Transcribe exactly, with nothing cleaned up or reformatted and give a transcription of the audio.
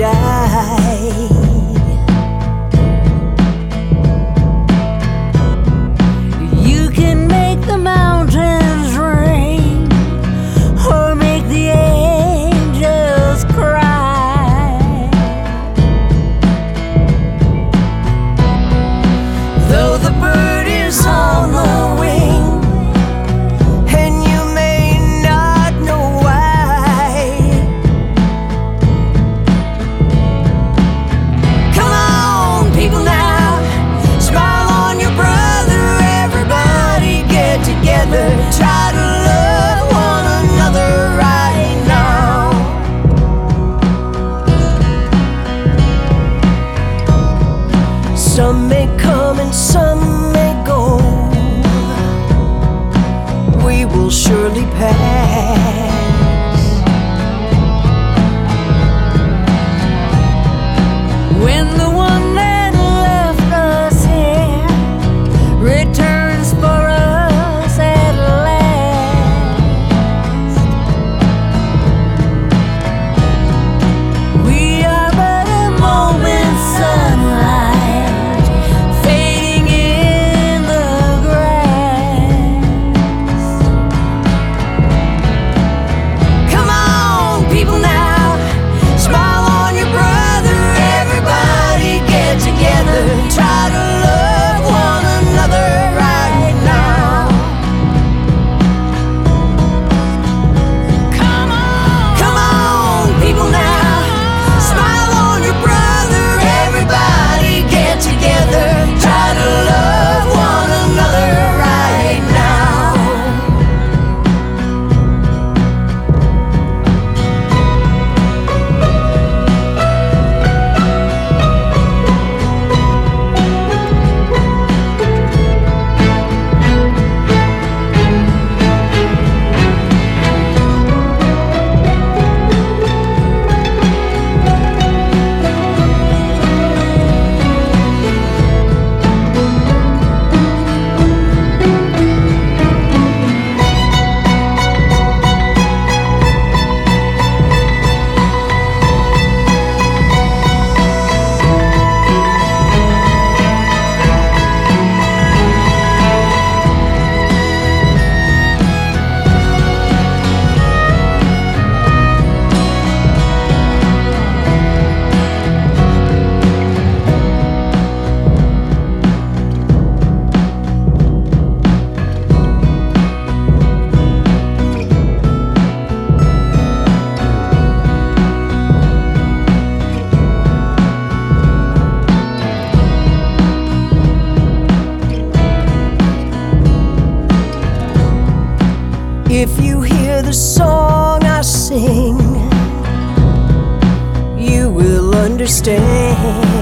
die. You can make the mountains rain or make the angels cry. Though the bird is on the wing and you may not know why, come on people now, smile on your brother, everybody get together, try to love one another right now. Some may come and some may go, we will surely pass. When the one that left us here returns for us at last, we are but a moment's sunlight fading in the grass. Come on, people now, smile on your brother, everybody get together, try to love one another right now. Come on, come on, people now, smile on your brother, everybody get together, try to love one another right now. If you hear the song I sing, you will understand.